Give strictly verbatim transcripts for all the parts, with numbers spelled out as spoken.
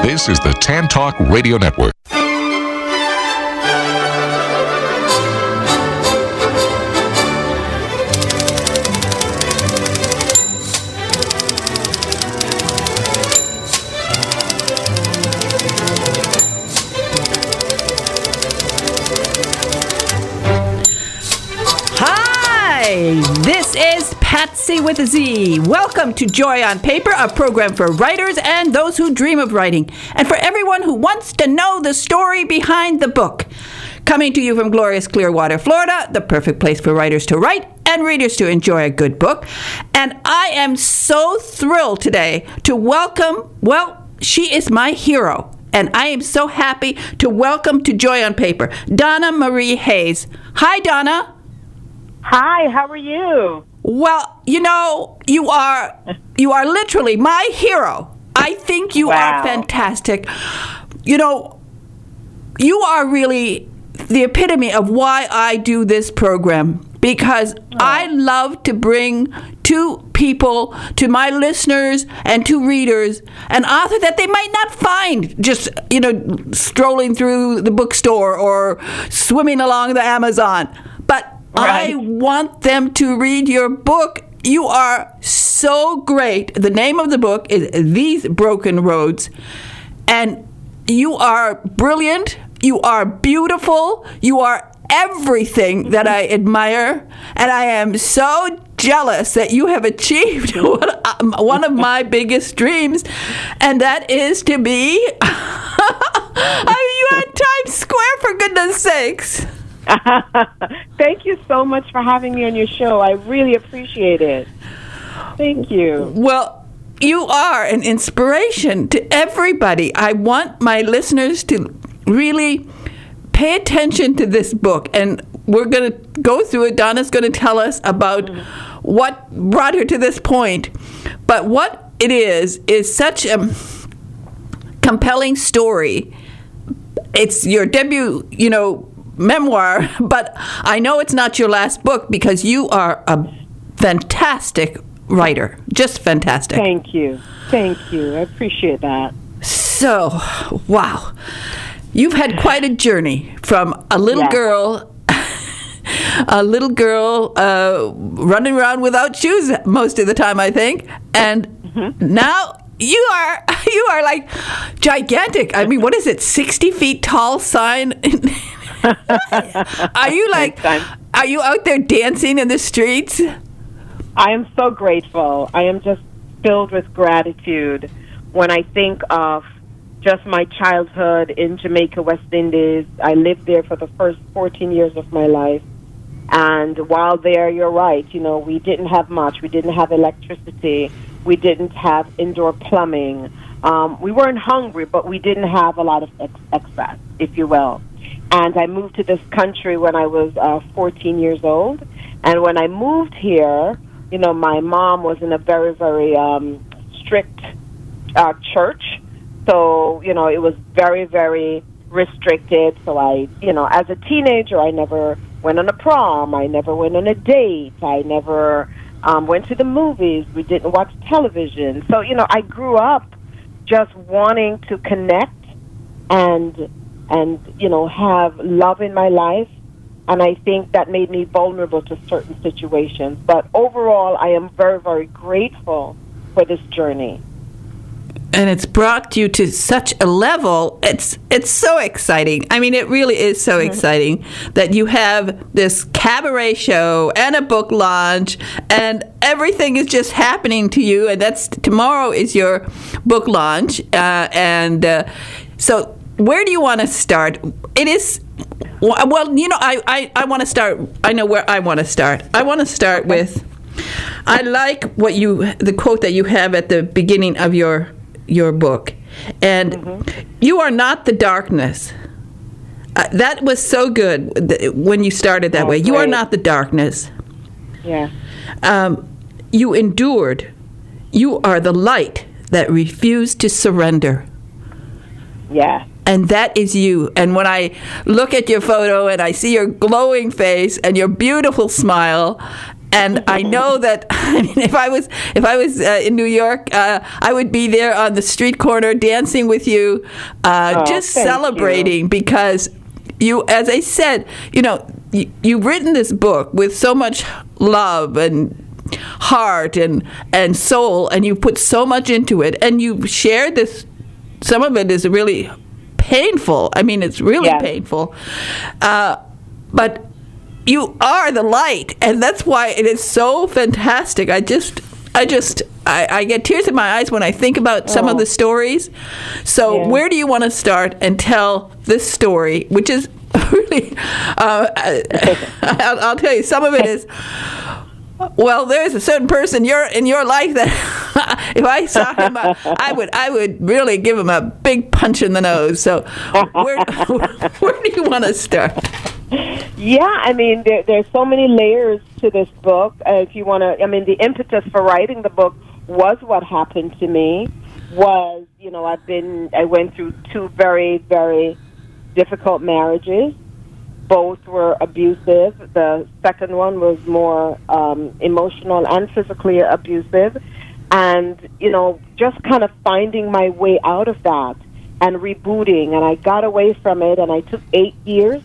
This is the Tan Talk Radio Network. This is Patsy with a Z. Welcome to Joy on Paper, a program for writers and those who dream of writing, and for everyone who wants to know the story behind the book. Coming to you from glorious Clearwater, Florida, the perfect place for writers to write and readers to enjoy a good book. And I am so thrilled today to welcome, well, she is my hero. And I am so happy to welcome to Joy on Paper, Donna Marie Hayes. Hi, Donna. Hi, how are you? Well, you know, you are you are literally my hero. I think you wow. are fantastic. You know, you are really the epitome of why I do this program, because oh. I love to bring to people, to my listeners and to readers, an author that they might not find just, you know, strolling through the bookstore or swimming along the Amazon. But Right. I want them to read your book. You are so great. The name of the book is These Broken Roads. And you are brilliant. You are beautiful. You are everything that I admire. And I am so jealous that you have achieved one of my biggest dreams. And that is to be, I mean, you at Times Square, for goodness sakes. Thank you so much for having me on your show. I really appreciate it. Thank you. Well, you are an inspiration to everybody. I want my listeners to really pay attention to this book. And we're going to go through it. Donna's going to tell us about mm. what brought her to this point. But what it is, is such a compelling story. It's your debut, you know, memoir, but I know it's not your last book because you are a fantastic writer. Just fantastic. Thank you. Thank you. I appreciate that. So, wow. You've had quite a journey from a little yes. girl, a little girl uh, running around without shoes most of the time, I think, and mm-hmm. now you are you are like gigantic. I mean, what is it, sixty feet tall sign? Are you like, are you out there dancing in the streets? I am so grateful. I am just filled with gratitude when I think of just my childhood in Jamaica, West Indies. I lived there for the first fourteen years of my life. And while there, you're right, you know, we didn't have much. We didn't have electricity. We didn't have indoor plumbing. Um, we weren't hungry, but we didn't have a lot of ex- excess, if you will. And I moved to this country when I was uh, fourteen years old. And when I moved here, you know, my mom was in a very, very um, strict uh, church. So, you know, it was very, very restricted. So I, you know, as a teenager, I never went on a prom. I never went on a date. I never um, went to the movies. We didn't watch television. So, you know, I grew up just wanting to connect and and, you know, have love in my life. And I think that made me vulnerable to certain situations. But overall, I am very, very grateful for this journey. And it's brought you to such a level. It's it's so exciting. I mean, it really is so mm-hmm. exciting that you have this cabaret show and a book launch, and everything is just happening to you. And that's tomorrow is your book launch. Uh, and uh, so where do you want to start? It is, well, you know, I, I, I want to start, I know where I want to start. I want to start okay. with, I like what you, the quote that you have at the beginning of your your book. And mm-hmm. you are not the darkness. Uh, that was so good th- when you started that oh, way. You great. are not the darkness. Yeah. Um, you endured. You are the light that refused to surrender. Yeah. And that is you. And when I look at your photo and I see your glowing face and your beautiful smile, and I know that I mean, if I was if I was uh, in New York, uh, I would be there on the street corner dancing with you, uh, oh, just celebrating you. Because you, as I said, you know, you, you've written this book with so much love and heart and and soul, and you put so much into it, and you shared this. Some of it is really painful. I mean, it's really yeah. painful, uh, but you are the light, and that's why it is so fantastic. I just, I just, I, I get tears in my eyes when I think about some oh. of the stories. So, yeah. where do you want to start and tell this story, which is really? Uh, I'll, I'll tell you, some of it is. Well, there's a certain person you're in your life that if I saw him, I would I would really give him a big punch in the nose. So, where where do you want to start? Yeah, I mean, there, there's so many layers to this book. Uh, if you want to, I mean, the impetus for writing the book was what happened to me. Was you know, I've been I went through two very very difficult marriages. Both were abusive. The second one was more um, emotional and physically abusive. And, you know, just kind of finding my way out of that and rebooting. And I got away from it, and I took eight years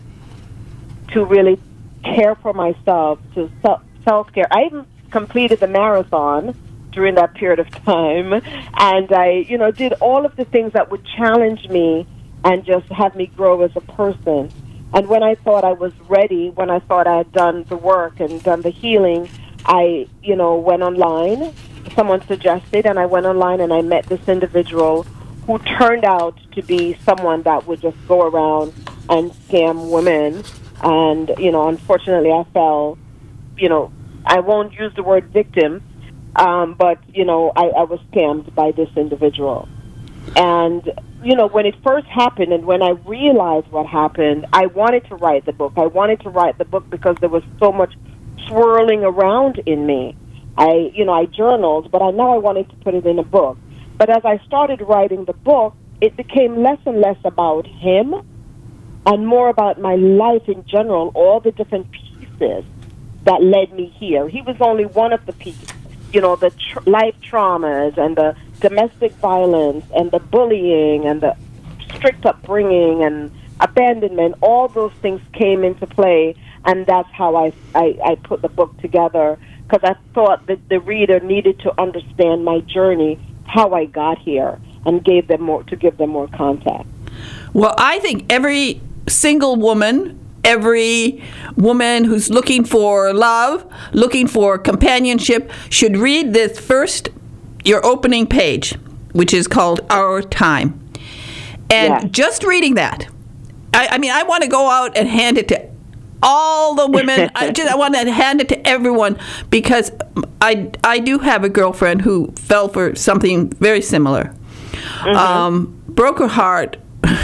to really care for myself, to self-care. I even completed the marathon during that period of time. And I, you know, did all of the things that would challenge me and just have me grow as a person. And when I thought I was ready, when I thought I had done the work and done the healing, I, you know, went online. Someone suggested, and I went online and I met this individual who turned out to be someone that would just go around and scam women. And, you know, unfortunately I fell, you know, I won't use the word victim, um, but, you know, I, I was scammed by this individual. And, you know, when it first happened and when I realized what happened, I wanted to write the book. I wanted to write the book because there was so much swirling around in me. I, you know, I journaled, but I know I wanted to put it in a book. But as I started writing the book, it became less and less about him and more about my life in general, all the different pieces that led me here. He was only one of the pieces, you know, the tr- life traumas and the domestic violence and the bullying and the strict upbringing and abandonment. All those things came into play, and that's how I, I, I put the book together, because I thought that the reader needed to understand my journey, how I got here, and gave them more to give them more context. Well, I think every single woman, every woman who's looking for love, looking for companionship, should read this first, your opening page, which is called Our Time. And yeah. just reading that, I, I mean, I want to go out and hand it to all the women. I just I want to hand it to everyone, because I, I do have a girlfriend who fell for something very similar. Mm-hmm. Um, broke her heart,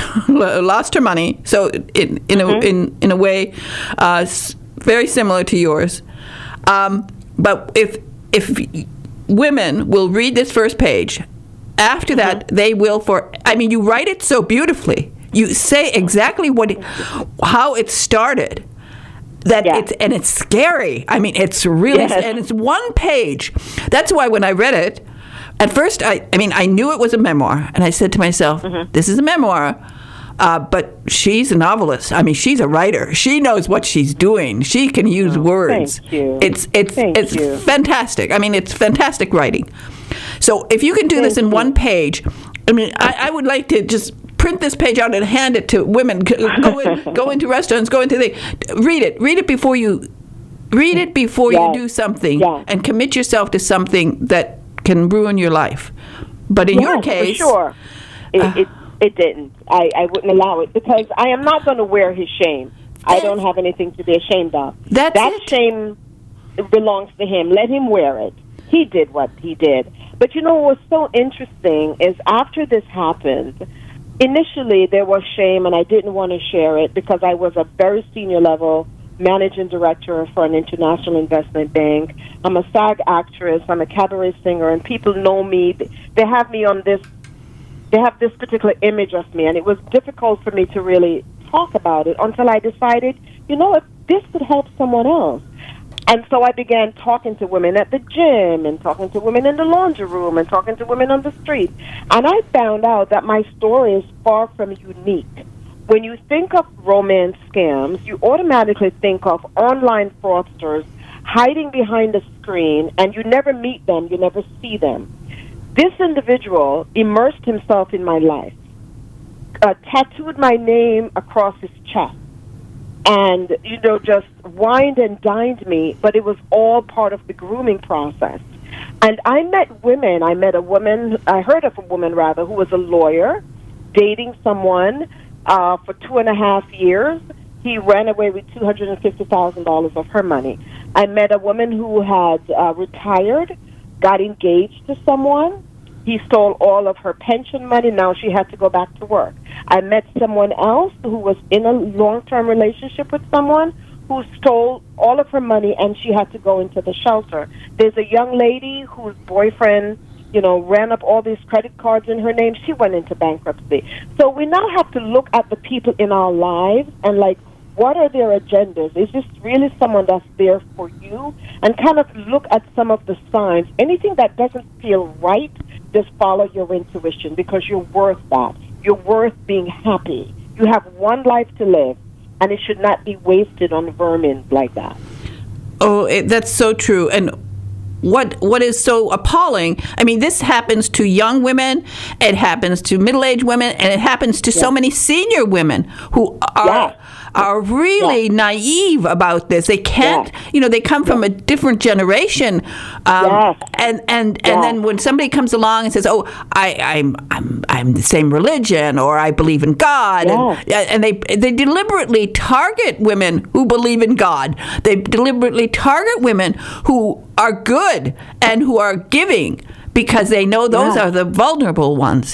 lost her money. So in in mm-hmm. a in in a way, uh, very similar to yours. Um, but if if women will read this first page, after mm-hmm. that they will. For I mean, you write it so beautifully. You say exactly what, it, how it started. That yeah. it's and it's scary. I mean, it's really yes. and it's one page. That's why when I read it, at first, I I mean, I knew it was a memoir, and I said to myself, mm-hmm. "This is a memoir." Uh, but she's a novelist. I mean, she's a writer. She knows what she's doing. She can use oh, words. Thank you. It's it's thank it's you. fantastic. I mean, it's fantastic writing. So if you can do thank this in you. one page, I mean, I, I would like to just print this page out and hand it to women. Go in, go into restaurants. Go into the read it. Read it before you read it before yes. you do something, yes. and commit yourself to something that can ruin your life. But in yes, your case, for sure, it. Uh, it It didn't. I, I wouldn't allow it, because I am not going to wear his shame. I don't have anything to be ashamed of. That's that it. shame belongs to him. Let him wear it. He did what he did. But you know what's so interesting is after this happened, initially there was shame, and I didn't want to share it because I was a very senior level managing director for an international investment bank. I'm a SAG actress. I'm a cabaret singer, and people know me. They have me on this They have this particular image of me, and it was difficult for me to really talk about it until I decided, you know, if this could help someone else. And so I began talking to women at the gym and talking to women in the laundry room and talking to women on the street. And I found out that my story is far from unique. When you think of romance scams, you automatically think of online fraudsters hiding behind a screen, and you never meet them, you never see them. This individual immersed himself in my life, uh, tattooed my name across his chest, and, you know, just wined and dined me, but it was all part of the grooming process. And I met women. I met a woman, I heard of a woman, rather, who was a lawyer, dating someone uh, for two and a half years. He ran away with two hundred fifty thousand dollars of her money. I met a woman who had uh, retired, got engaged to someone. He stole all of her pension money. Now she had to go back to work. I met someone else who was in a long-term relationship with someone who stole all of her money, and she had to go into the shelter. There's a young lady whose boyfriend, you know, ran up all these credit cards in her name. She went into bankruptcy. So we now have to look at the people in our lives and, like, what are their agendas? Is this really someone that's there for you? And kind of look at some of the signs. Anything that doesn't feel right, just follow your intuition, because you're worth that. You're worth being happy. You have one life to live, and it should not be wasted on vermin like that. Oh, it, that's so true. And what what is so appalling, I mean, this happens to young women, it happens to middle-aged women, and it happens to yeah. so many senior women who are yeah. are really yeah. naive about this. They can't, yeah. you know, they come from yeah. a different generation. Um, yeah. And and, yeah. and then when somebody comes along and says, oh, I, I'm I'm I'm the same religion, or I believe in God, yeah. and, and they they deliberately target women who believe in God. They deliberately target women who are good and who are giving, because they know those yeah. are the vulnerable ones.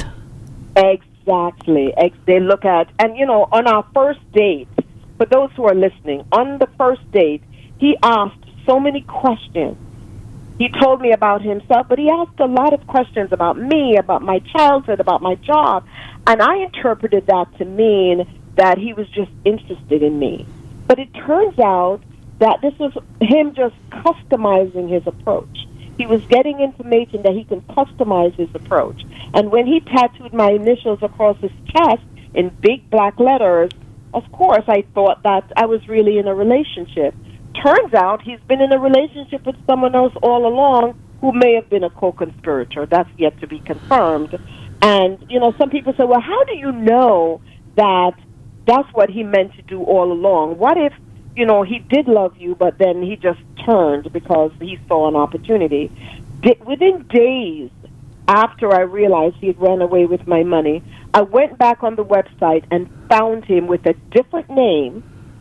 Exactly. They look at, and you know, on our first date, for those who are listening, on the first date, he asked so many questions. He told me about himself, but he asked a lot of questions about me, about my childhood, about my job, and I interpreted that to mean that he was just interested in me. But it turns out that this was him just customizing his approach. He was getting information that he can customize his approach. And when he tattooed my initials across his chest in big black letters, of course I thought that I was really in a relationship. Turns out he's been in a relationship with someone else all along who may have been a co-conspirator. That's yet to be confirmed. And, you know, some people say, well, how do you know that that's what he meant to do all along? What if, you know, he did love you, but then he just turned because he saw an opportunity? D- within days after I realized he had ran away with my money, I went back on the website and found him with a different name,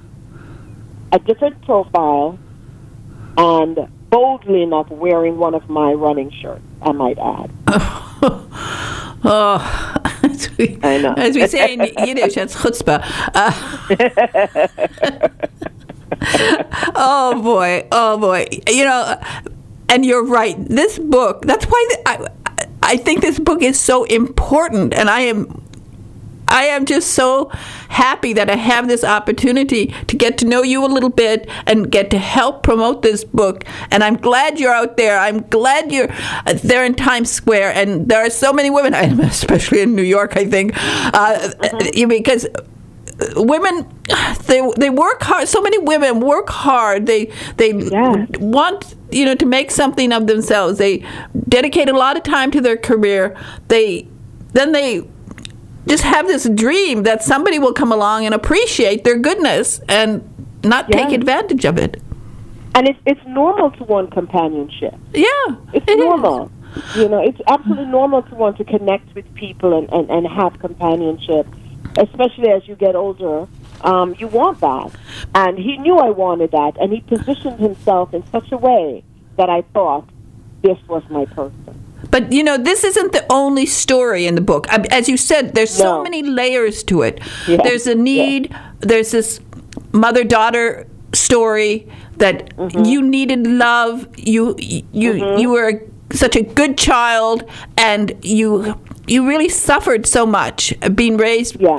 a different profile, and boldly enough wearing one of my running shirts, I might add. Oh, as we, I know. As we say in Yiddish, that's chutzpah. Uh, oh boy, oh boy. You know, and you're right. This book, that's why the, I, I think this book is so important, and I am I am just so happy that I have this opportunity to get to know you a little bit and get to help promote this book. And I'm glad you're out there. I'm glad you're uh, there in Times Square. And there are so many women, especially in New York, I think, uh, mm-hmm. because women, they they work hard. So many women work hard. They they yeah. want, you know, to make something of themselves. They dedicate a lot of time to their career. They then they just have this dream that somebody will come along and appreciate their goodness and not yeah. take advantage of it. And it's it's normal to want companionship. Yeah, it's it normal. Is. You know, it's absolutely normal to want to connect with people and, and, and have companionship, especially as you get older. Um, you want that. And he knew I wanted that, and he positioned himself in such a way that I thought this was my person. But, you know, this isn't the only story in the book. As you said, there's so no. many layers to it. Yeah. There's a need. Yeah. There's this mother-daughter story that mm-hmm. you needed love. You you mm-hmm. you were such a good child, and you you really suffered so much being raised yeah.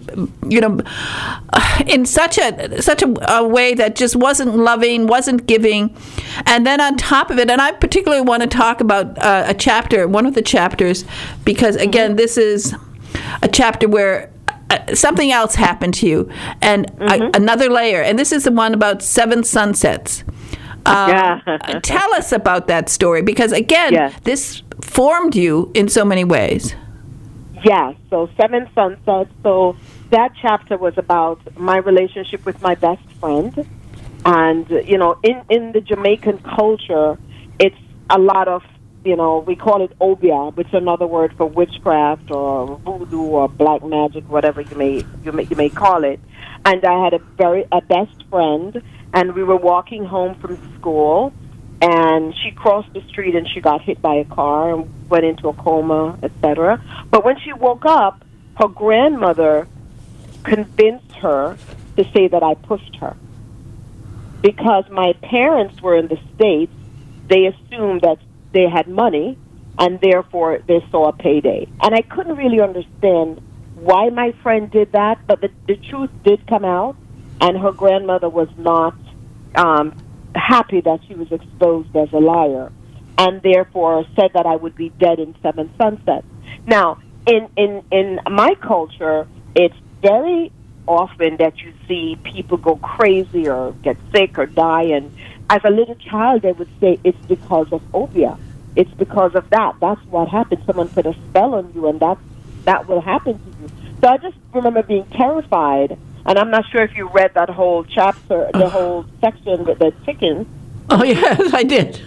you know, in such a such a, a way that just wasn't loving, wasn't giving. And then on top of it, and I particularly want to talk about uh, a chapter, one of the chapters, because again, this is a chapter where uh, something else happened to you, and mm-hmm. a, another layer. And this is the one about Seven Sunsets. Um, yeah. Tell us about that story, because again, yes. this formed you in so many ways. Yeah, so Seven Sunsets. So that chapter was about my relationship with my best friend. And, you know, in, in the Jamaican culture, it's a lot of, you know, we call it obia, which is another word for witchcraft or voodoo or black magic, whatever you may you may, you may call it. And I had a very a best friend, and we were walking home from school, and she crossed the street and she got hit by a car and went into a coma, et cetera. But when she woke up, her grandmother convinced her to say that I pushed her. Because my parents were in the States, they assumed that they had money, and therefore they saw a payday. And I couldn't really understand why my friend did that, but the, the truth did come out, and her grandmother was not um, happy that she was exposed as a liar, and therefore said that I would be dead in Seven Sunsets. Now, in, in, in my culture, it's very often that you see people go crazy or get sick or die, and as a little child they would say it's because of obia. It's because of that. That's what happened. Someone put a spell on you, and that that will happen to you. So I just remember being terrified, and I'm not sure if you read that whole chapter, the whole section with the chickens. Oh, yes, I did.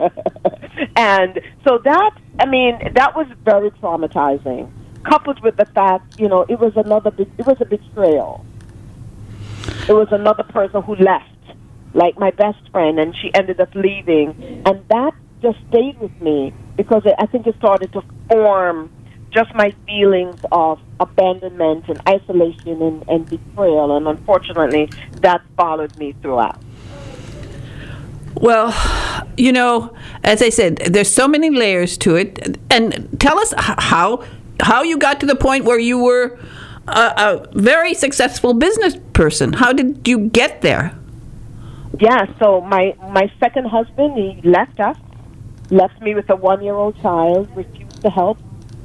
And so that, I mean, that was very traumatizing, coupled with the fact, you know, it was another, it was a betrayal. It was another person who left, like my best friend, and she ended up leaving. And that just stayed with me because it, I think it started to form just my feelings of abandonment and isolation and, and betrayal. And unfortunately, that followed me throughout. Well, you know, as I said, there's so many layers to it. And tell us how how you got to the point where you were a, a very successful business person. How did you get there? Yeah, so my, my second husband, he left us, left me with a one-year-old child, refused to help.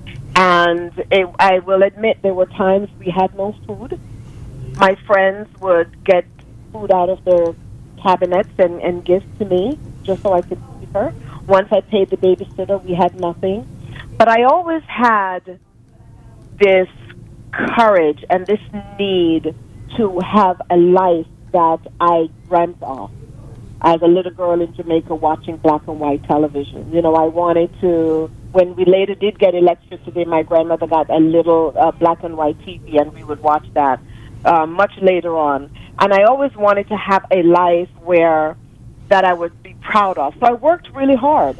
And it, I will admit there were times we had no food. My friends would get food out of their cabinets and, and give to me just so I could feed her. Once I paid the babysitter, we had nothing. But I always had this courage and this need to have a life that I dreamt of as a little girl in Jamaica watching black and white television. You know, I wanted to, when we later did get electricity, my grandmother got a little uh, black and white T V, and we would watch that uh, much later on. And I always wanted to have a life where that I would be proud of. So I worked really hard.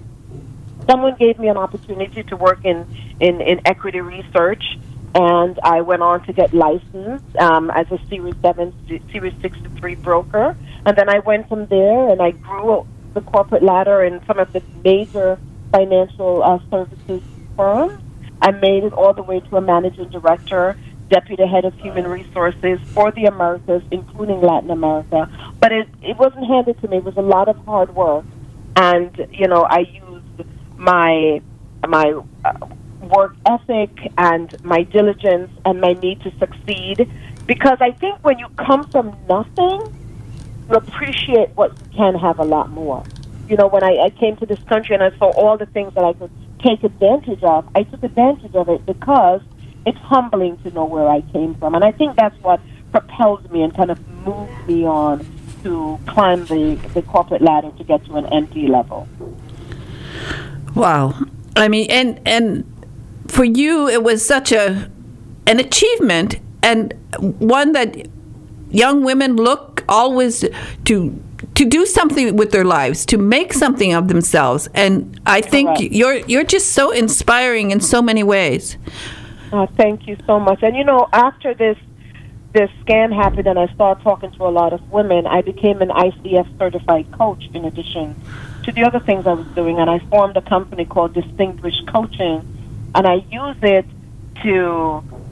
Someone gave me an opportunity to work in, in, in equity research, and I went on to get licensed um, as a Series seven, Series sixty-three broker. And then I went from there, and I grew the corporate ladder in some of the major financial uh, services firms. I made it all the way to a managing director, deputy head of human resources for the Americas, including Latin America. But it, it wasn't handed to me. It was a lot of hard work. And, you know, I used my my uh, work ethic and my diligence and my need to succeed, because I think when you come from nothing, you appreciate what you can have a lot more. You know, when I, I came to this country and I saw all the things that I could take advantage of, I took advantage of it because it's humbling to know where I came from. And I think that's what propelled me and kind of moved me on to climb the, the corporate ladder to get to an M D level. Wow. I mean, and and for you, it was such a an achievement, and one that young women look always to to do something with their lives, to make something of themselves. And I think Correct. you're you're just so inspiring in so many ways. Oh, thank you so much. And you know, after this this scam happened and I started talking to a lot of women, I became an I C F certified coach in addition to the other things I was doing, and I formed a company called Distinguished Coaching, and I use it to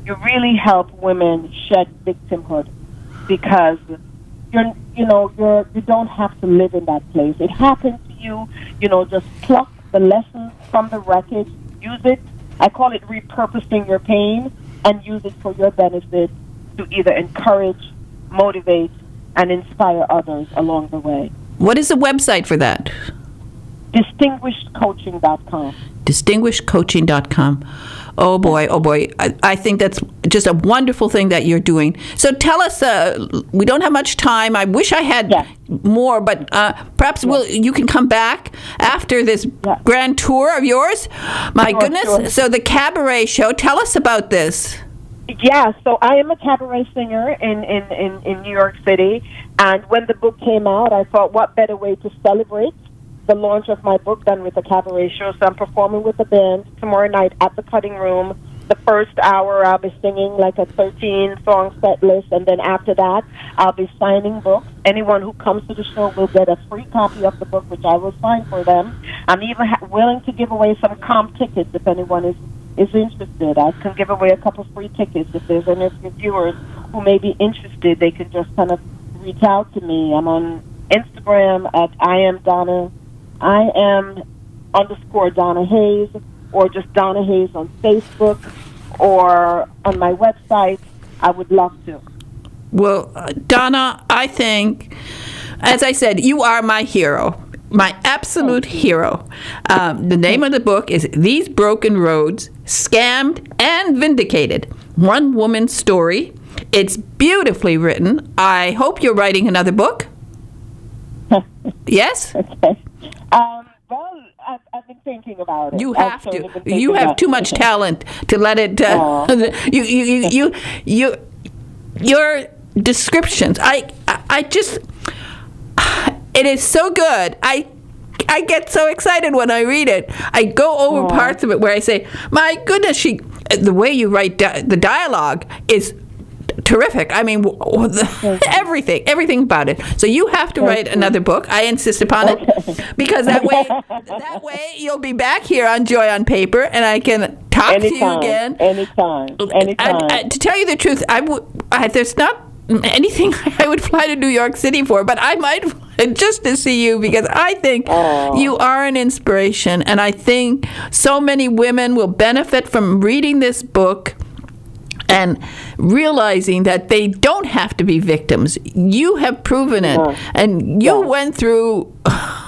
you really help women shed victimhood, because you're, you know, you're, you don't have to live in that place. It happened to you, you know, just pluck the lessons from the wreckage, use it. I call it repurposing your pain, and use it for your benefit to either encourage, motivate, and inspire others along the way. What is the website for that? distinguished coaching dot com. distinguished coaching dot com. Oh boy, oh boy. I, I think that's just a wonderful thing that you're doing. So tell us, uh, we don't have much time. I wish I had yes. more, but uh, perhaps yes. we'll, you can come back after this yes. grand tour of yours. My sure, goodness. Sure. So the cabaret show, tell us about this. Yeah, so I am a cabaret singer in, in, in, in New York City, and when the book came out, I thought, what better way to celebrate the launch of my book than with a cabaret show. So I'm performing with the band tomorrow night at the Cutting Room. The first hour, I'll be singing like a thirteen-song set list, and then after that, I'll be signing books. Anyone who comes to the show will get a free copy of the book, which I will sign for them. I'm even ha- willing to give away some comp tickets if anyone is is interested. I can give away a couple free tickets. If there's any of your viewers who may be interested, they can just kind of reach out to me. I'm on Instagram at I am Donna, I am underscore Donna Hayes, or just Donna Hayes on Facebook, or on my website. I would love to. Well, uh, Donna, I think, as I said, you are my hero. My absolute hero. Um, the name of the book is These Broken Roads, Scammed and Vindicated. One woman's story. It's beautifully written. I hope you're writing another book. Yes? Okay. Um, well, I've, I've been thinking about it. You have to. You have too much talent to let it. Uh, you, you, you, you, you, your descriptions. I, I just. It is so good. I I get so excited when I read it. I go over Aww. parts of it where I say, "My goodness, she." The way you write di- the dialogue is terrific. I mean, w- w- the, everything, everything about it. So you have to write another book. I insist upon okay. it because that way, that way you'll be back here on Joy on Paper, and I can talk anytime, to you again. Anytime, anytime. And, and to tell you the truth, I w- I, there's not anything I would fly to New York City for, but I might just to see you, because I think Aww. you are an inspiration, and I think so many women will benefit from reading this book and realizing that they don't have to be victims. You have proven it, yeah. and you yeah. went through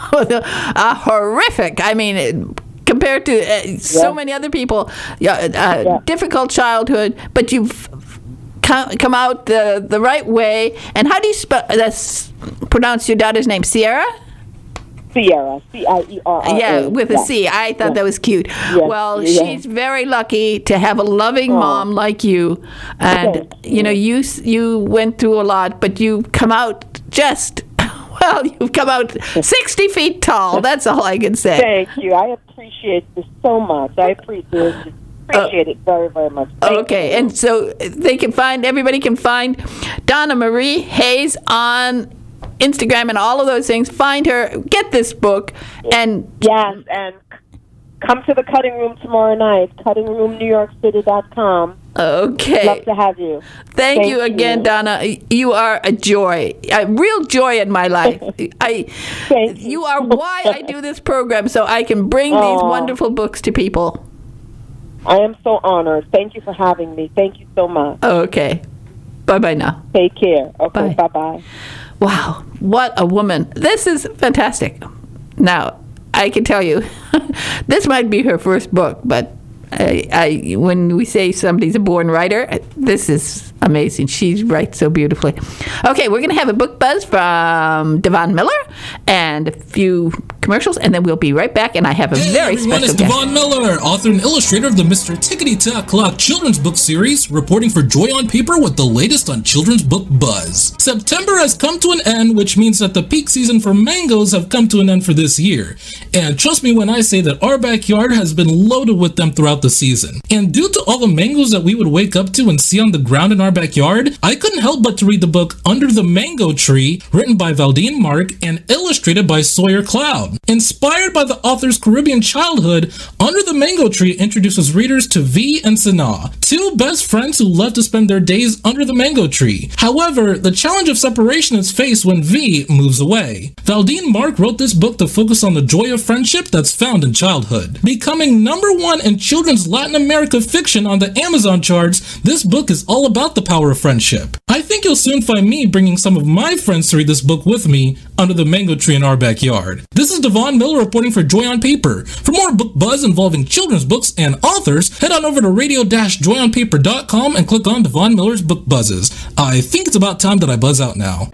a horrific, I mean, compared to uh, yeah. so many other people, uh, yeah. difficult childhood, but you've come out the the right way. And how do you spell that's pronounce your daughter's name? Sierra? Sierra, C I E R R A. Yeah, with a yeah. C. I thought yeah. that was cute. Yeah. Well, yeah. she's very lucky to have a loving Aww. mom like you. And, okay. you know, you you went through a lot, but you come out just, well, you've come out sixty feet tall. That's all I can say. Thank you. I appreciate this so much. I appreciate it. Appreciate uh, it very, very much. Thank okay, you. and so they can find, everybody can find Donna Marie Hayes on Instagram and all of those things. Find her, get this book, and yes, and come to the Cutting Room tomorrow night. cutting room new york city dot com. Okay. Love to have you. Thank, Thank you again, you. Donna. You are a joy, a real joy in my life. I. Thank you. You are why I do this program, so I can bring Aww. these wonderful books to people. I am so honored. Thank you for having me. Thank you so much. Okay. Bye-bye now. Take care. Okay, Bye. bye-bye. Wow, what a woman. This is fantastic. Now, I can tell you, this might be her first book, but I, I, when we say somebody's a born writer, this is amazing. She writes so beautifully. Okay, we're going to have a book buzz from Devon Miller and a few commercials, and then we'll be right back, and I have a hey, very everyone, special it's guest. Devon Miller, author and illustrator of the Mister Tickety-Tock Clock children's book series, reporting for Joy on Paper with the latest on children's book buzz. September has come to an end, which means that the peak season for mangoes have come to an end for this year. And trust me when I say that our backyard has been loaded with them throughout throughout the season. And due to all the mangoes that we would wake up to and see on the ground in our backyard, I couldn't help but to read the book Under the Mango Tree, written by Valdine Mark and illustrated by Sawyer Cloud. Inspired by the author's Caribbean childhood, Under the Mango Tree introduces readers to V and Sanaa, two best friends who love to spend their days under the mango tree. However, the challenge of separation is faced when V moves away. Valdine Mark wrote this book to focus on the joy of friendship that's found in childhood. Becoming number one in children's Latin America fiction on the Amazon charts, this book is all about the power of friendship. I think you'll soon find me bringing some of my friends to read this book with me under the mango tree in our backyard. This is Devon Miller reporting for Joy on Paper. For more book buzz involving children's books and authors, head on over to radio dash joy on paper dot com and click on Devon Miller's Book Buzzes. I think it's about time that I buzz out now.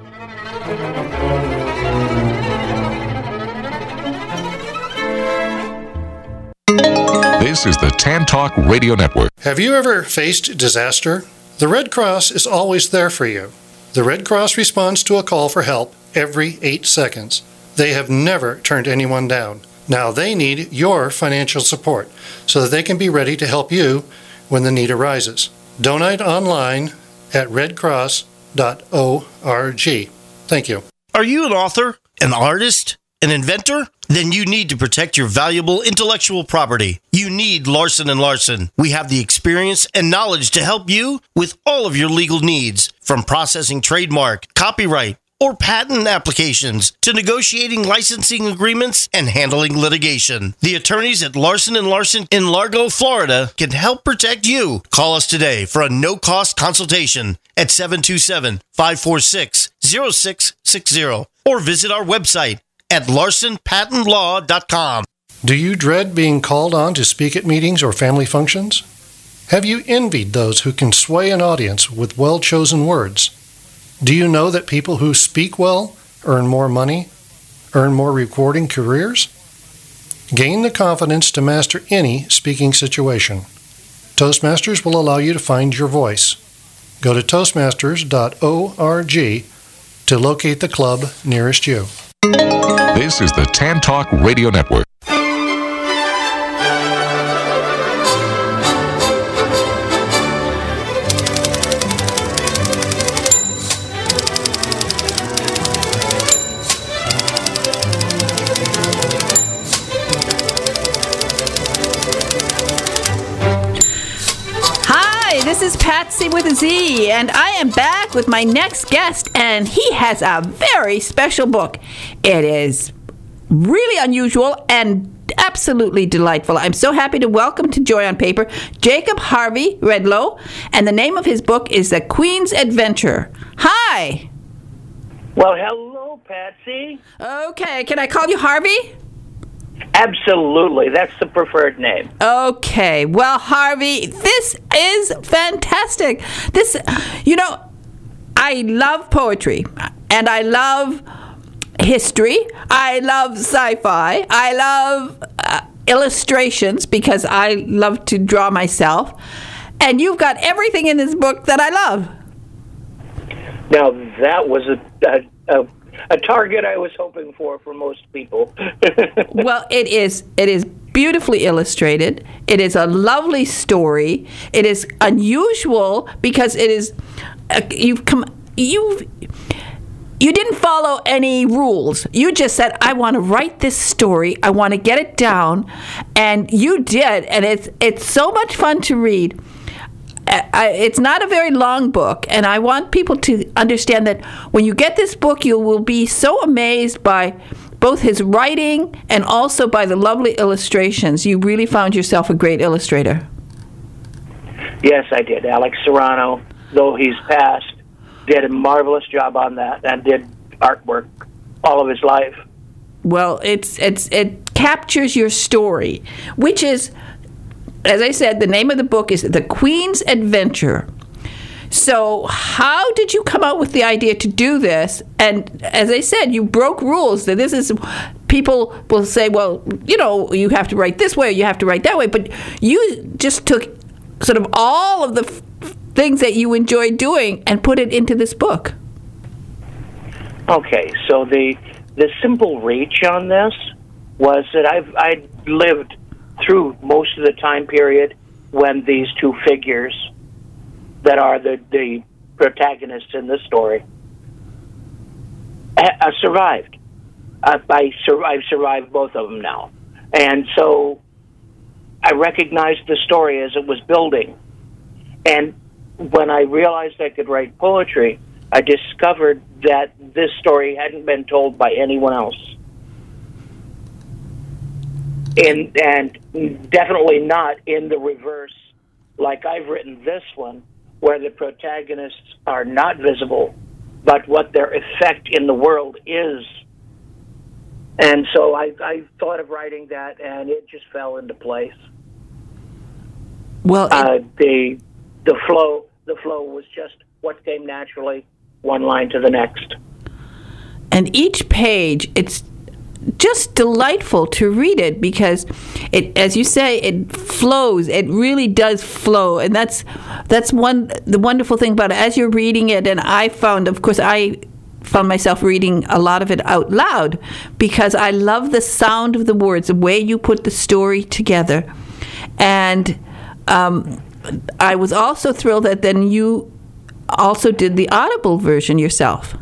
This is the Tan Talk Radio Network. Have you ever faced disaster? The Red Cross is always there for you. The Red Cross responds to a call for help every eight seconds. They have never turned anyone down. Now they need your financial support so that they can be ready to help you when the need arises. Donate online at red cross dot org. Thank you. Are you an author, an artist, an inventor? Then you need to protect your valuable intellectual property. You need Larson and Larson. We have the experience and knowledge to help you with all of your legal needs, from processing trademark, copyright, or patent applications to negotiating licensing agreements and handling litigation. The attorneys at Larson and Larson in Largo, Florida can help protect you. Call us today for a no-cost consultation at seven two seven, five four six, zero six six zero or visit our website at larson patent law dot com. Do you dread being called on to speak at meetings or family functions? Have you envied those who can sway an audience with well-chosen words? Do you know that people who speak well earn more money, earn more rewarding careers? Gain the confidence to master any speaking situation. Toastmasters will allow you to find your voice. Go to toastmasters dot org to locate the club nearest you. This is the Tan Talk Radio Network. This is Patsy with a Z, and I am back with my next guest, and he has a very special book. It is really unusual and absolutely delightful. I'm so happy to welcome to Joy on Paper Jacob Harvey Redlow, and the name of his book is The Queen's Adventure. Hi. Well, hello, Patsy. Okay, can I call you Harvey? Absolutely. That's the preferred name. Okay. Well, Harvey, this is fantastic. This, you know, I love poetry, and I love history. I love sci-fi. I love uh, illustrations because I love to draw myself. And you've got everything in this book that I love. Now, that was a... a, a A target I was hoping for for most people. Well, it is it is beautifully illustrated. It is a lovely story. It is unusual because it is uh, you've come you you didn't follow any rules. You just said, I want to write this story. I want to get it down, and you did, and it's it's so much fun to read. I, it's not a very long book, and I want people to understand that when you get this book, you will be so amazed by both his writing and also by the lovely illustrations. You really found yourself a great illustrator. Yes, I did. Alex Serrano, though he's passed, did a marvelous job on that and did artwork all of his life. Well, it's it's it captures your story, which is, as I said, the name of the book is The Queen's Adventure. So how did you come out with the idea to do this? And as I said, you broke rules. That this is, people will say, well, you know, you have to write this way, or you have to write that way. But you just took sort of all of the f- things that you enjoyed doing and put it into this book. Okay, so the the simple reach on this was that I've I lived through most of the time period when these two figures that are the, the protagonists in this story uh, survived. Uh, I sur- I've survived both of them now. And so I recognized the story as it was building. And when I realized I could write poetry, I discovered that this story hadn't been told by anyone else. In, and definitely not in the reverse, like I've written this one, where the protagonists are not visible, but what their effect in the world is. And so I, I thought of writing that, and it just fell into place. Well, it- uh, the the flow the flow was just what came naturally, one line to the next. And each page, it's just delightful to read it because it, as you say, it flows. It really does flow, and that's that's one the wonderful thing about it. As you're reading it, and I found, of course, I found myself reading a lot of it out loud because I love the sound of the words, the way you put the story together, and um, I was also thrilled that then you also did the Audible version yourself.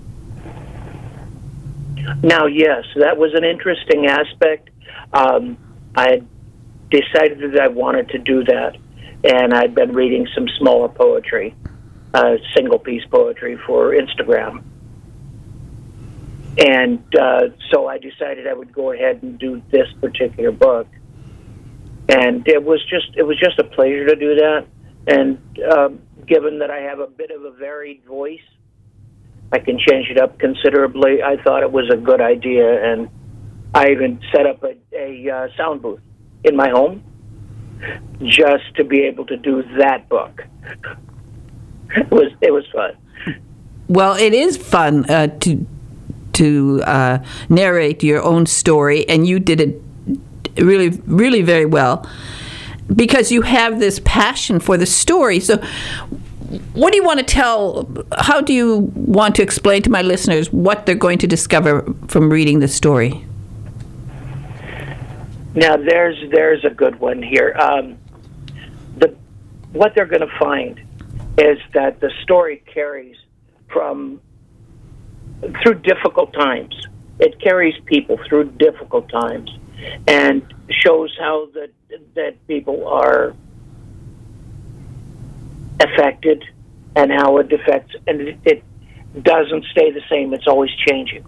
Now, yes, that was an interesting aspect. Um, I had decided that I wanted to do that, and I'd been reading some smaller poetry, uh, single-piece poetry for Instagram. And uh, so I decided I would go ahead and do this particular book. And it was just it was just a pleasure to do that. And um, given that I have a bit of a varied voice, I can change it up considerably. I thought it was a good idea, and I even set up a, a uh, sound booth in my home just to be able to do that book. It was it was fun. Well, it is fun uh, to to uh, narrate your own story, and you did it really, really very well because you have this passion for the story. So what do you want to tell, how do you want to explain to my listeners what they're going to discover from reading the story? Now, there's there's a good one here. Um, the what they're going to find is that the story carries from through difficult times. It carries people through difficult times and shows how that that people are affected and how it affects, and it, it doesn't stay the same. It's always changing.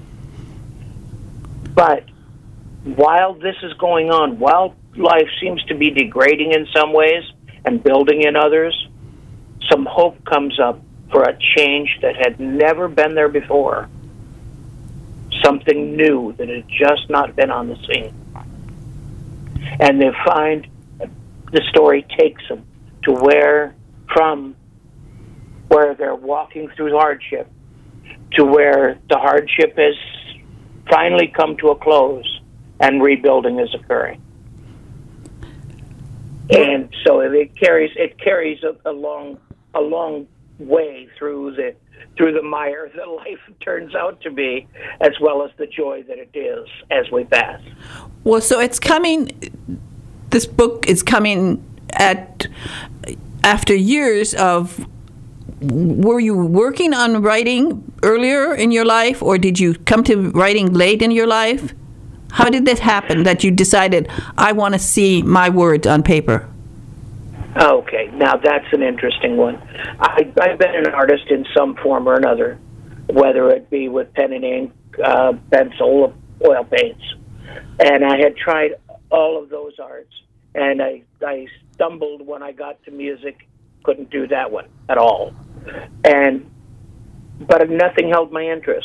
But while this is going on, while life seems to be degrading in some ways and building in others, some hope comes up for a change that had never been there before. Something new that had just not been on the scene. And they find the story takes them to where, from where they're walking through hardship to where the hardship has finally come to a close and rebuilding is occurring. And so it carries it carries a, a long a long way through the through the mire that life turns out to be, as well as the joy that it is as we pass. Well, so it's coming. This book is coming at after years of. Were you working on writing earlier in your life, or did you come to writing late in your life? How did that happen that you decided, I want to see my words on paper? Okay, now that's an interesting one. I, I've been an artist in some form or another, whether it be with pen and ink, uh, pencil, oil paints. And I had tried all of those arts, and I, I stumbled when I got to music, couldn't do that one at all. And but nothing held my interest.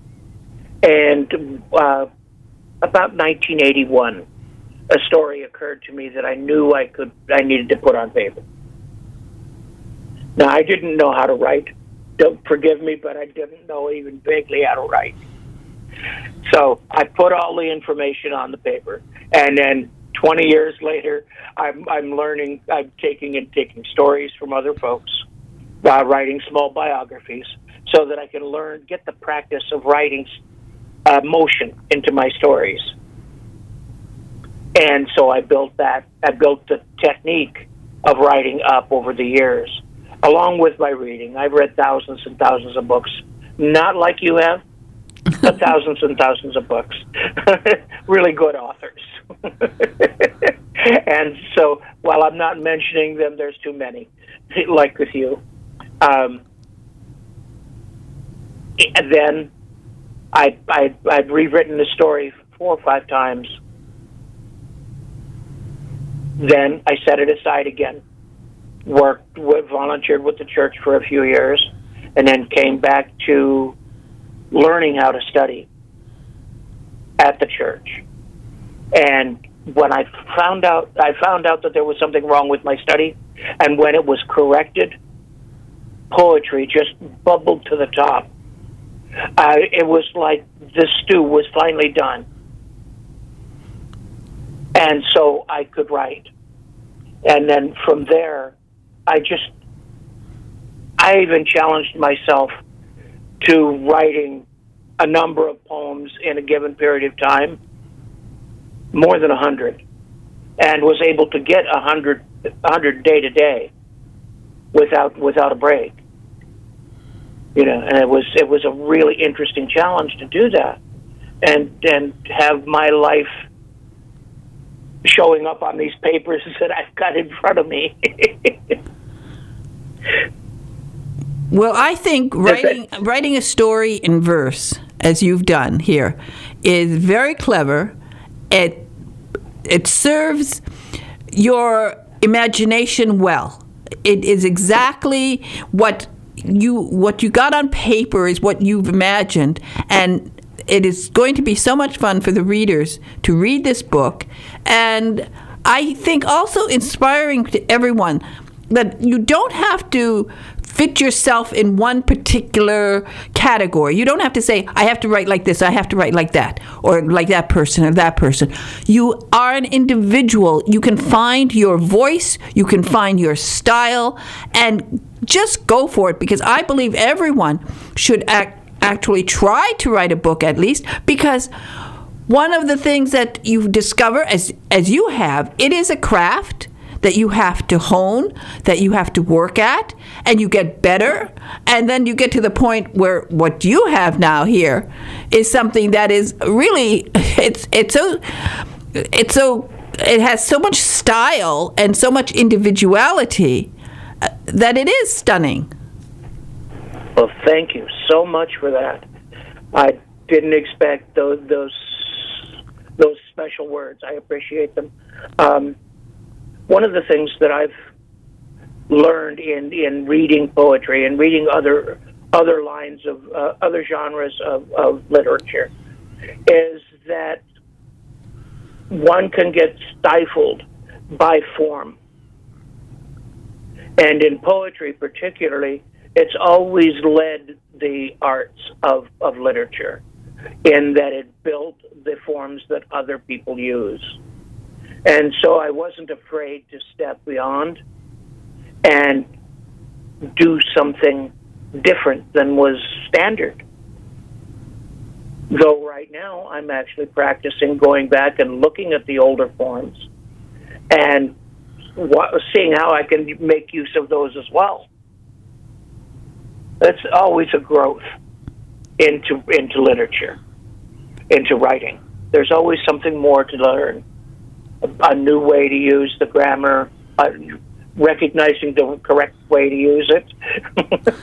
And uh, about nineteen eighty-one, a story occurred to me that I knew I could, I needed to put on paper. Now, I didn't know how to write. Don't forgive me, but I didn't know even vaguely how to write. So I put all the information on the paper, and then twenty years later, I'm, I'm learning, I'm taking and taking stories from other folks, uh, writing small biographies, so that I can learn, get the practice of writing uh, motion into my stories. And so I built that. I built the technique of writing up over the years, along with my reading. I've read thousands and thousands of books, not like you have, but thousands and thousands of books. Really good authors. And so while I'm not mentioning them, there's too many, like with you. Um, and then I, I, I'd rewritten the story four or five times. Then I set it aside again, worked, with, volunteered with the church for a few years, and then came back to learning how to study at the church. And when I found out, I found out that there was something wrong with my study, and when it was corrected, poetry just bubbled to the top. Uh, it was like the stew was finally done. And so I could write. And then from there, I just, I even challenged myself to writing a number of poems in a given period of time, more than a hundred, and was able to get a hundred, a hundred day to day without, without a break. You know, and it was, it was a really interesting challenge to do that and, and have my life showing up on these papers that I've got in front of me. Well, I think writing writing a story in verse, as you've done here, is very clever. It it serves your imagination well. It is exactly what you what you got on paper is what you've imagined, and it is going to be so much fun for the readers to read this book, and I think also inspiring to everyone that you don't have to fit yourself in one particular category. You don't have to say, I have to write like this, I have to write like that, or like that person or that person. You are an individual. You can find your voice, you can find your style, and just go for it, because I believe everyone should act actually try to write a book at least, because one of the things that you discover as as you have, it is a craft that you have to hone, that you have to work at, and you get better, and then you get to the point where what you have now here is something that is really, it's it's so it's so it has so much style and so much individuality that it is stunning. Well, thank you so much for that. I didn't expect those those those special words. I appreciate them. Um, one of the things that I've learned in, in reading poetry and reading other other lines of uh, other genres of, of literature is that one can get stifled by form, and in poetry particularly, it's always led the arts of, of literature in that it built the forms that other people use. And so I wasn't afraid to step beyond and do something different than was standard. Though right now I'm actually practicing going back and looking at the older forms and seeing how I can make use of those as well. It's always a growth into into literature, into writing. There's always something more to learn, a, a new way to use the grammar, uh, recognizing the correct way to use it.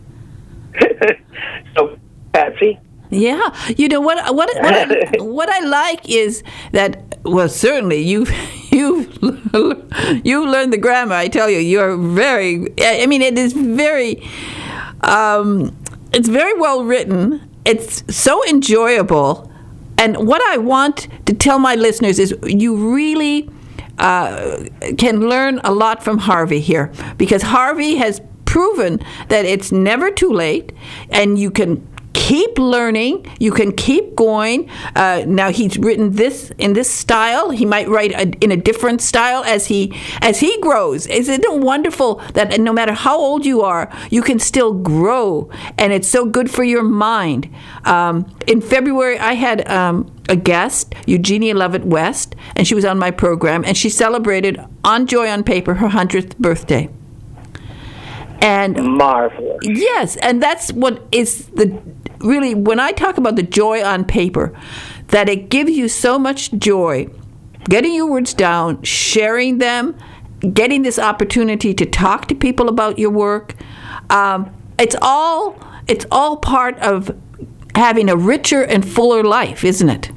So, Patsy? Yeah, you know what? What what I, what I like is that. Well, certainly you you you learned the grammar. I tell you, you're very. I mean, it is very. Um, it's very well written. It's so enjoyable, and what I want to tell my listeners is, you really uh, can learn a lot from Harvey here, because Harvey has proven that it's never too late, and you can keep learning, you can keep going. Uh, now he's written this in this style. He might write a, in a different style as he as he grows. Isn't it wonderful that no matter how old you are, you can still grow, and it's so good for your mind. Um, in February, I had um, a guest, Eugenia Lovett West, and she was on my program, and she celebrated on Joy on Paper her hundredth birthday. And marvelous. Yes, and that's what is the really, when I talk about the joy on paper, that it gives you so much joy, getting your words down, sharing them, getting this opportunity to talk to people about your work. Um, it's all it's all part of having a richer and fuller life, isn't it?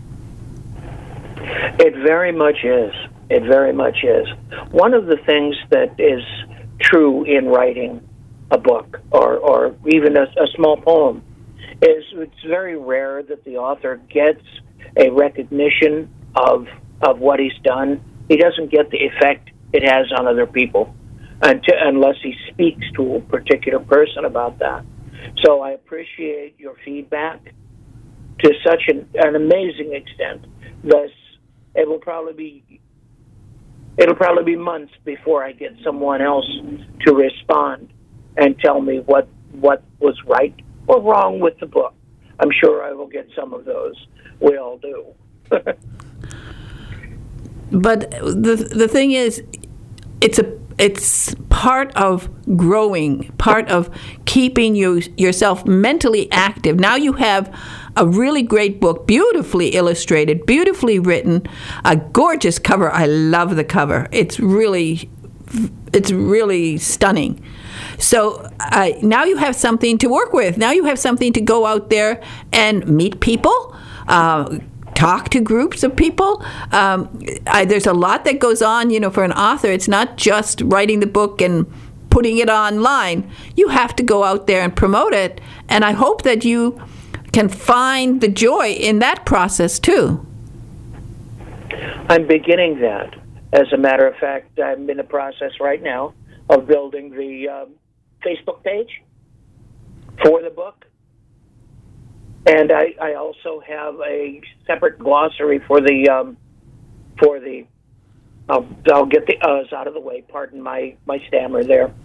It very much is. It very much is. One of the things that is true in writing a book or, or even a, a small poem is it's very rare that the author gets a recognition of of what he's done. He doesn't get the effect it has on other people until, unless he speaks to a particular person about that. So I appreciate your feedback to such an, an amazing extent. Thus, it will probably be it'll probably be months before I get someone else to respond and tell me what what was right or wrong with the book. I'm sure I will get some of those. We all do. But the the thing is, it's a it's part of growing, part of keeping you yourself mentally active. Now you have a really great book, beautifully illustrated, beautifully written, a gorgeous cover. I love the cover. It's really, it's really stunning. So uh, now you have something to work with. Now you have something to go out there and meet people, uh, talk to groups of people. Um, I, there's a lot that goes on, you know, for an author. It's not just writing the book and putting it online. You have to go out there and promote it. And I hope that you can find the joy in that process too. I'm beginning that. As a matter of fact, I'm in the process right now of building the um, Facebook page for the book. And I, I also have a separate glossary for the, um, for the, I'll, I'll get the uhs out of the way, pardon my, my stammer there.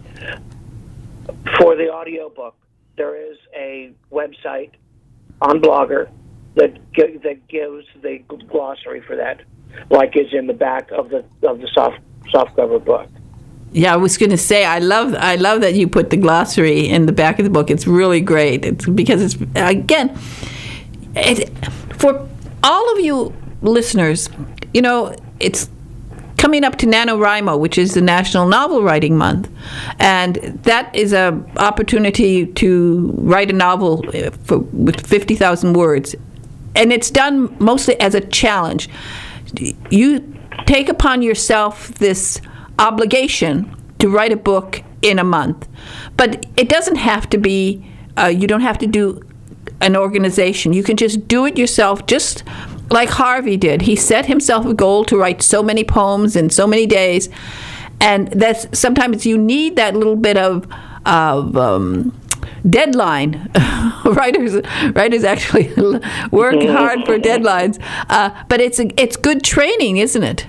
For the audiobook, there is a website on Blogger that that gives the glossary for that, like is in the back of the of the soft softcover book. Yeah, I was going to say I love I love that you put the glossary in the back of the book. It's really great. It's because it's again, it, for all of you listeners, you know, it's coming up to NaNoWriMo, which is the National Novel Writing Month. And that is an opportunity to write a novel for, with fifty thousand words. And it's done mostly as a challenge. You take upon yourself this obligation to write a book in a month. But it doesn't have to be, uh, you don't have to do an organization. You can just do it yourself, just like Harvey did. He set himself a goal to write so many poems in so many days, and that's sometimes you need that little bit of of um, deadline. writers writers actually work hard for deadlines, uh, but it's a, it's good training, isn't it?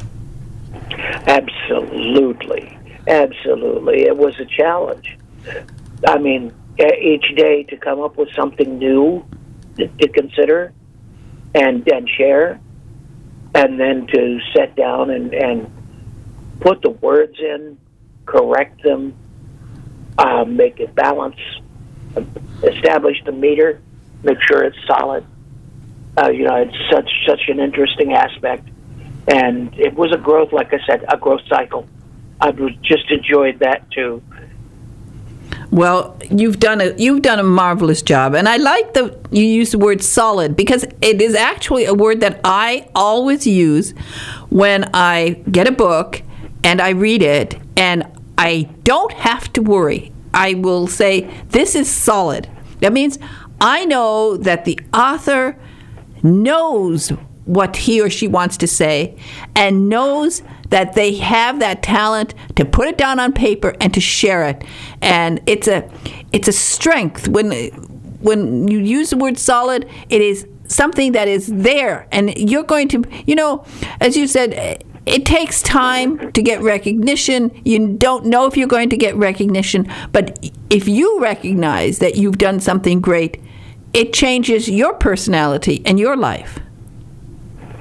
Absolutely, absolutely. It was a challenge. I mean, each day to come up with something new to, to consider and and share, and then to sit down and, and put the words in, correct them, uh, make it balance, establish the meter, make sure it's solid. Uh, you know, it's such such an interesting aspect, and it was a growth, like I said, a growth cycle. I've just enjoyed that too. Well, you've done a you've done a marvelous job, and I like that you use the word solid because it is actually a word that I always use when I get a book and I read it, and I don't have to worry. I will say this is solid. That means I know that the author knows what he or she wants to say and knows that they have that talent to put it down on paper and to share it. And it's a it's a strength. When when you use the word solid, it is something that is there. And you're going to, you know, as you said, it takes time to get recognition. You don't know if you're going to get recognition. But if you recognize that you've done something great, it changes your personality and your life.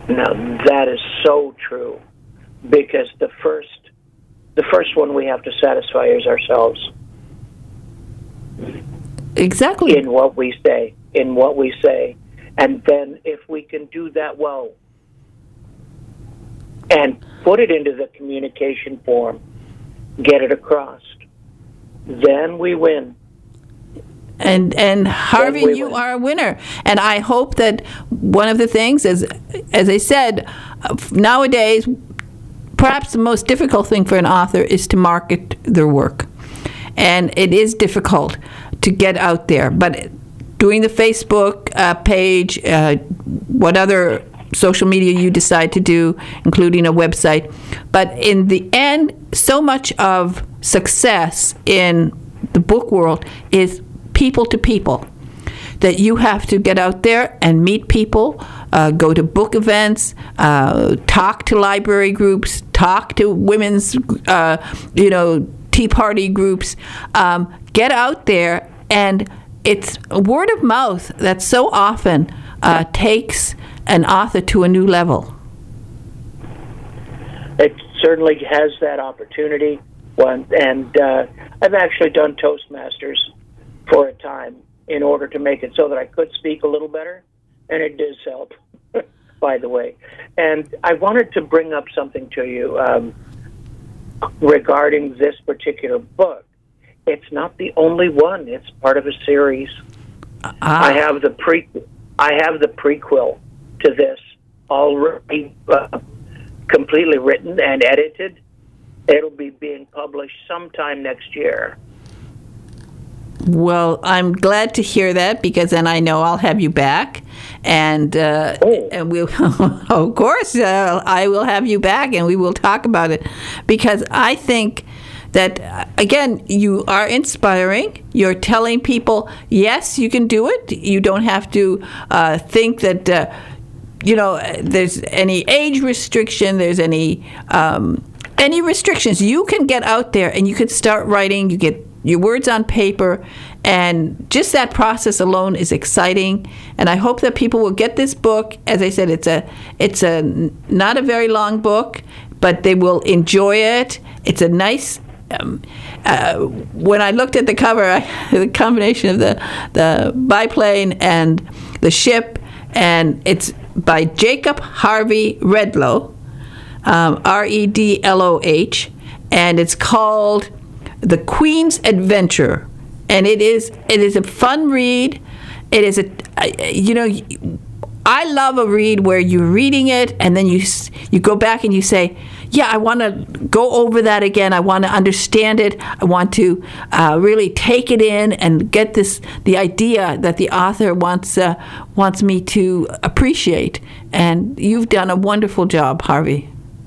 Now, that is so true, because the first, the first one we have to satisfy is ourselves. Exactly. In what we say, in what we say. And then if we can do that well and put it into the communication form, get it across, then we win. And and Harvey, you win. Are a winner. And I hope that one of the things, as as I said, uh, nowadays, perhaps the most difficult thing for an author is to market their work. And it is difficult to get out there. But doing the Facebook uh, page, uh, what other social media you decide to do, including a website. But in the end, so much of success in the book world is people to people, that you have to get out there and meet people, uh, go to book events, uh, talk to library groups, talk to women's, uh, you know, tea party groups, um, get out there, and it's word of mouth that so often uh, takes an author to a new level. It certainly has that opportunity, one, and uh, I've actually done Toastmasters for a time in order to make it so that I could speak a little better, and it does help, by the way. And I wanted to bring up something to you um, regarding this particular book. It's not the only one. It's part of a series. Ah. I have the pre, I have the prequel to this already uh, completely written and edited. It'll be being published sometime next year. Well, I'm glad to hear that, because then I know I'll have you back, and uh, oh. and we'll of course uh, I will have you back, and we will talk about it, because I think that uh, again, you are inspiring. You're telling people, yes, you can do it. You don't have to uh, think that uh, you know there's any age restriction. There's any um, any restrictions. You can get out there and you can start writing. You get your words on paper, and just that process alone is exciting. And I hope that people will get this book. As I said, it's a it's a not a very long book, but they will enjoy it. It's a nice. Um, uh, when I looked at the cover, I, the combination of the the biplane and the ship, and it's by Jacob Harvey Redlow, um, R E D L O H, and it's called The Queen's Adventure, and it is it is a fun read. It is a you know I love a read where you're reading it and then you you go back and you say, yeah, I want to go over that again. I want to understand it. I want to uh, really take it in and get this the idea that the author wants uh, wants me to appreciate. And you've done a wonderful job, Harvey.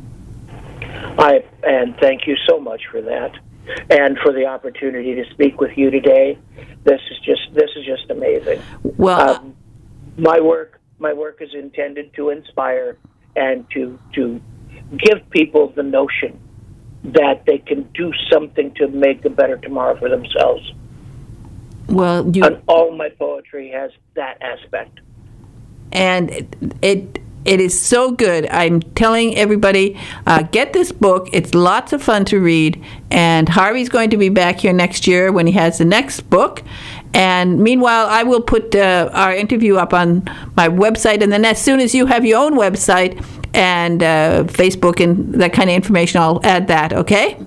I and thank you so much for that, and for the opportunity to speak with you today. This is just this is just amazing. Well, um, my work my work is intended to inspire and to to give people the notion that they can do something to make a better tomorrow for themselves. Well, you and all my poetry has that aspect, and it. it It is so good. I'm telling everybody, uh, get this book. It's lots of fun to read. And Harvey's going to be back here next year when he has the next book. And meanwhile, I will put uh, our interview up on my website. And then as soon as you have your own website and uh, Facebook and that kind of information, I'll add that, okay?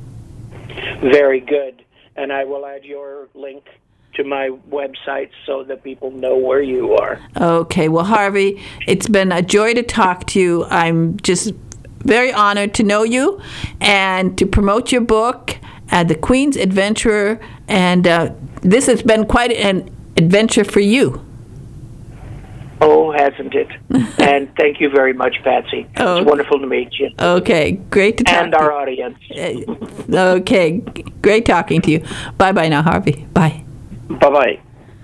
Very good. And I will add your link to my website so that people know where you are. Okay. Well, Harvey, it's been a joy to talk to you. I'm just very honored to know you and to promote your book, uh, The Queen's Adventurer. And uh, this has been quite an adventure for you. Oh, hasn't it? And thank you very much, Patsy. Oh. It's wonderful to meet you. Okay. Great to talk and to you. And our audience. Okay. Great talking to you. Bye-bye now, Harvey. Bye. Bye-bye.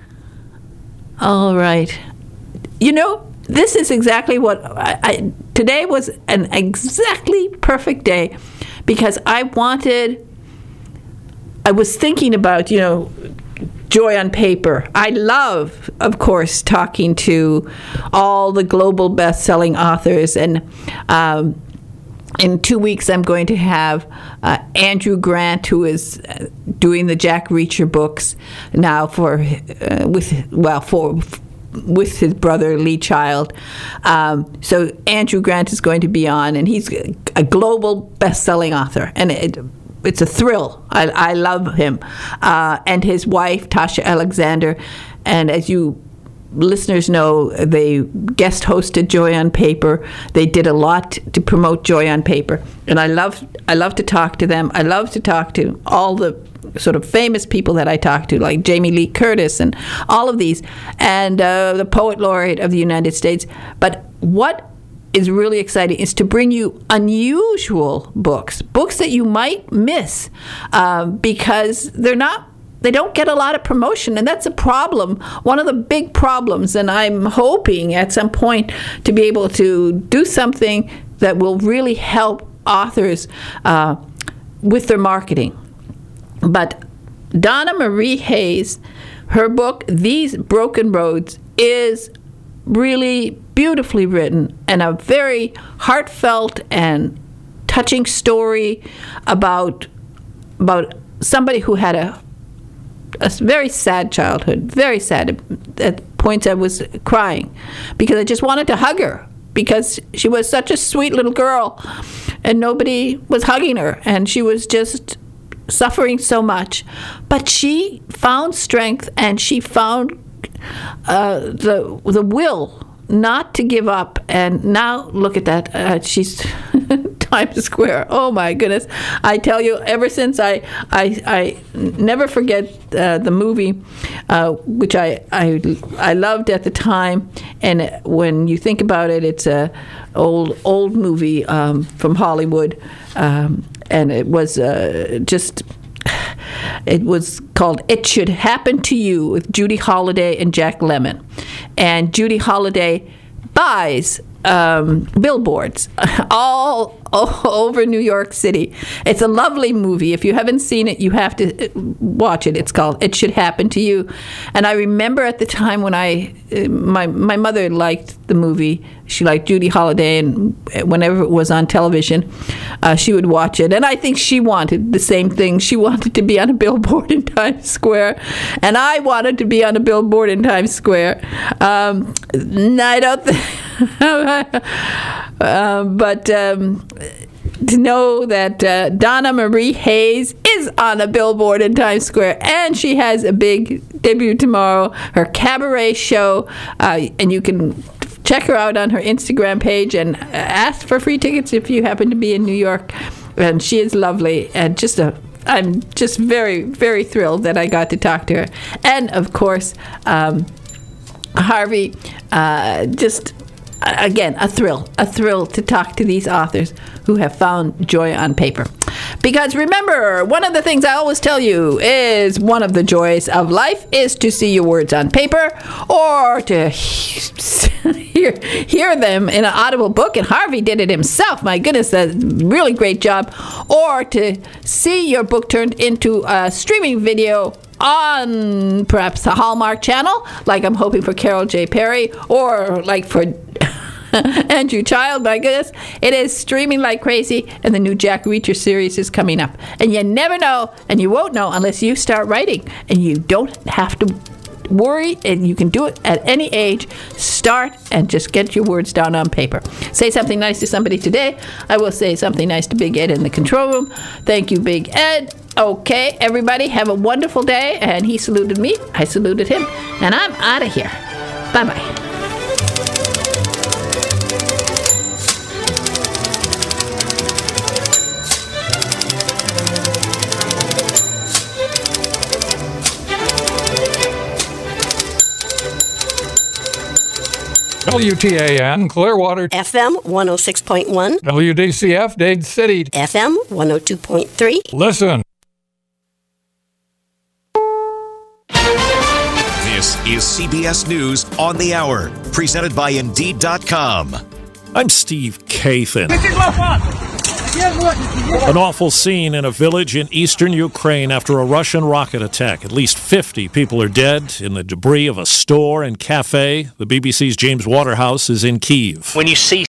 All right. You know, this is exactly what I, I today was an exactly perfect day, because I wanted, I was thinking about, you know, Joy on Paper. I love, of course, talking to all the global best-selling authors. And um, in two weeks, I'm going to have uh, Andrew Grant, who is doing the Jack Reacher books now for uh, with well for. with his brother Lee Child. Um, so Andrew Grant is going to be on, and he's a global best-selling author, and it, it's a thrill. I, I love him. Uh, and his wife, Tasha Alexander, and as you listeners know, they guest hosted Joy on Paper. They did a lot to promote Joy on Paper, and I love I love to talk to them. I love to talk to all the sort of famous people that I talk to, like Jamie Lee Curtis and all of these, and uh, the Poet Laureate of the United States. But what is really exciting is to bring you unusual books, books that you might miss uh, because they're not They don't get a lot of promotion, and that's a problem, one of the big problems. And I'm hoping at some point to be able to do something that will really help authors uh, with their marketing. But Donna Marie Hayes, her book, These Broken Roads, is really beautifully written and a very heartfelt and touching story about about somebody who had a a very sad childhood, very sad. At points I was crying because I just wanted to hug her because she was such a sweet little girl and nobody was hugging her, and she was just suffering so much. But she found strength, and she found uh, the the will not to give up. And now look at that. Uh, she's Times Square. Oh my goodness! I tell you, ever since I I, I never forget uh, the movie, uh, which I, I I loved at the time. And when you think about it, it's a old old movie um, from Hollywood, um, and it was uh, just. It was called It Should Happen to You with Judy Holliday and Jack Lemmon. And Judy Holliday buys um, billboards all, all over New York City. It's a lovely movie. If you haven't seen it, you have to watch it. It's called It Should Happen to You. And I remember at the time when I, my my mother liked the movie. She liked Judy Holliday, and whenever it was on television, uh, she would watch it. And I think she wanted the same thing. She wanted to be on a billboard in Times Square, and I wanted to be on a billboard in Times Square. Um, I don't think... uh, but um, to know that uh, Donna Marie Hayes is on a billboard in Times Square, and she has a big debut tomorrow, her cabaret show, uh, and you can check her out on her Instagram page and ask for free tickets if you happen to be in New York. And she is lovely, and just a I'm just very, very thrilled that I got to talk to her. And of course, um, Harvey, uh, just again, a thrill, a thrill to talk to these authors who have found joy on paper. Because remember, one of the things I always tell you is one of the joys of life is to see your words on paper or to hear, hear them in an audible book. And Harvey did it himself. My goodness, a really great job. Or to see your book turned into a streaming video on perhaps the Hallmark Channel, like I'm hoping for Carol J. Perry, or like for Andrew Child. My goodness, it is streaming like crazy, and the new Jack Reacher series is coming up. And you never know, and you won't know unless you start writing, and you don't have to worry, and you can do it at any age. Start and just get your words down on paper. Say something nice to somebody today. I will say something nice to Big Ed in the control room. Thank you, Big Ed. Okay, everybody, have a wonderful day. And he saluted me. I saluted him. And I'm out of here. Bye-bye. W T A N, Clearwater. F M one oh six point one. W D C F, Dade City. F M one oh two point three. Listen. This is C B S News on the Hour, presented by Indeed dot com. I'm Steve Kathan. This is my fault. An awful scene in a village in eastern Ukraine after a Russian rocket attack. At least fifty people are dead in the debris of a store and cafe. The B B C's James Waterhouse is in Kyiv. When you see